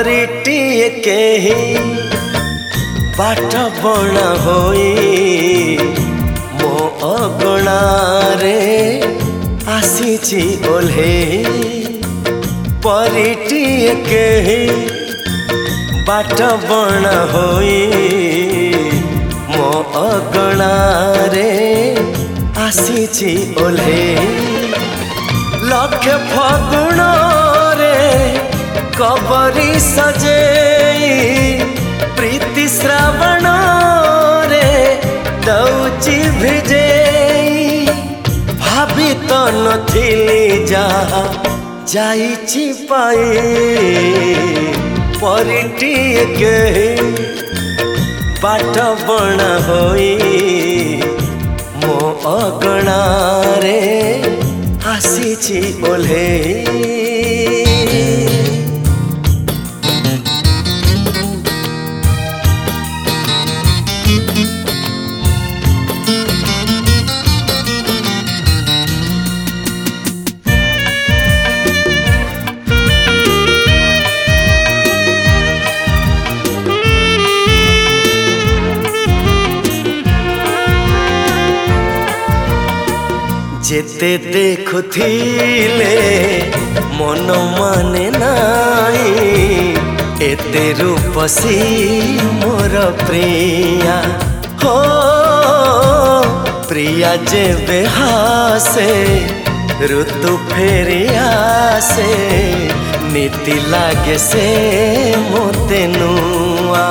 परिटिए केही बाट बणा होई मो अगणा रे आसीची ओल्हेई। परिटिए केही बाट बणा होई मो अगणा रे आसीची ओल्हेई। लक्ष फगुण रे कबरी सजेई प्रीति श्रावण रे दौची भिजेई। भाभी तो नथिली जहा जाइची पाई परिटिए केही बाट बणा होई मो अगणा रे आसीची ओल्हेई। जेते देखुथिले मन माने नाई एते रूपसी मोर प्रिया हो। प्रिया जे बेहासे ऋतु फेरिया से नीति लागे से मोते नुआ।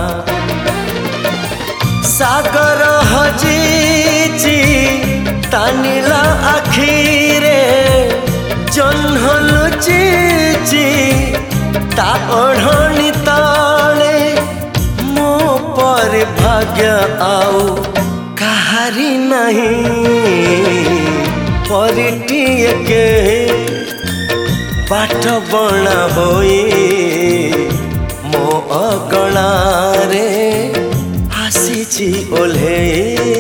सागर हजीची तानिला आखिरे जह्न लुचिची ता ओढ़नी तले मो पर भाग्य आउ कहारी नहीं। परिटिए केही बाट बणा होई मो अगणा रे आसीची ओल्हेई।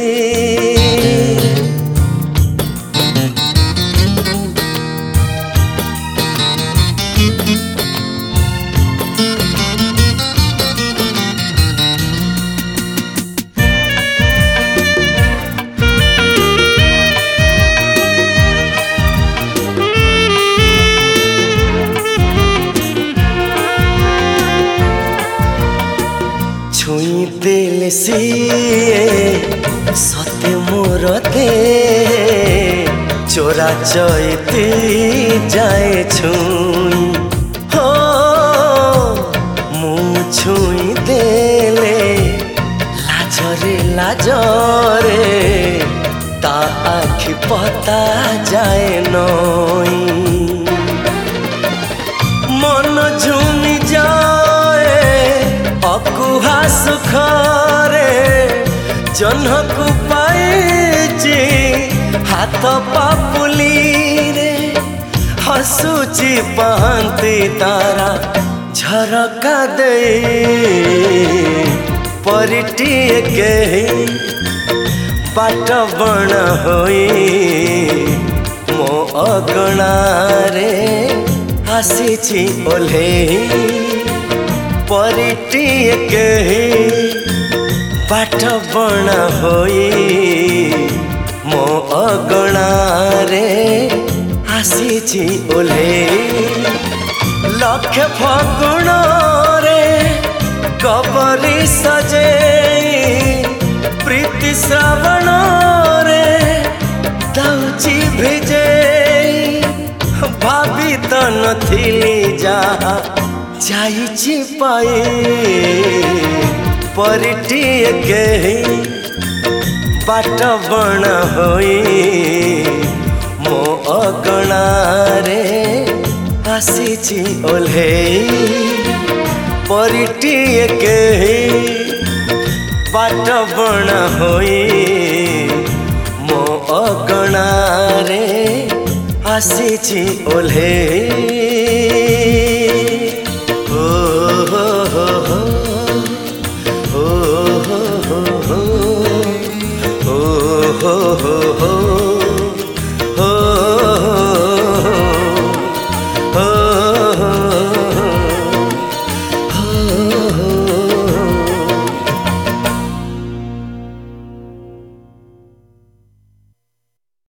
छुई दिल सिए सत्य मोर दे चोरा चैती जाए छुई हो। मु छुई देले लाजरे लाजरे ता आखि पता जाए नई। मन झुमी जाए अकुहा सुखरे जह्नकु पाइची हाथ पापुली रे हसुची पांति तारा झरका दे। परिटिए केही बाट बणा होई मो अगणा रे आसीची ओल्हेई। परिटिए केही बाट बणा होई मो अगणा रे आसीची ओल्हेई। लक्ष फगुण रे कबरी सजेई प्रीति श्रावण रे दौची भिजेई। भाभी तो नथिली जहा जाइची पाई परिटिए केही बाट बणा होई मो अगणा रे आसीची ओल्हेई। परिटिए केही बाट बणा होई मो अगणा रे आसीची ओल्हेई।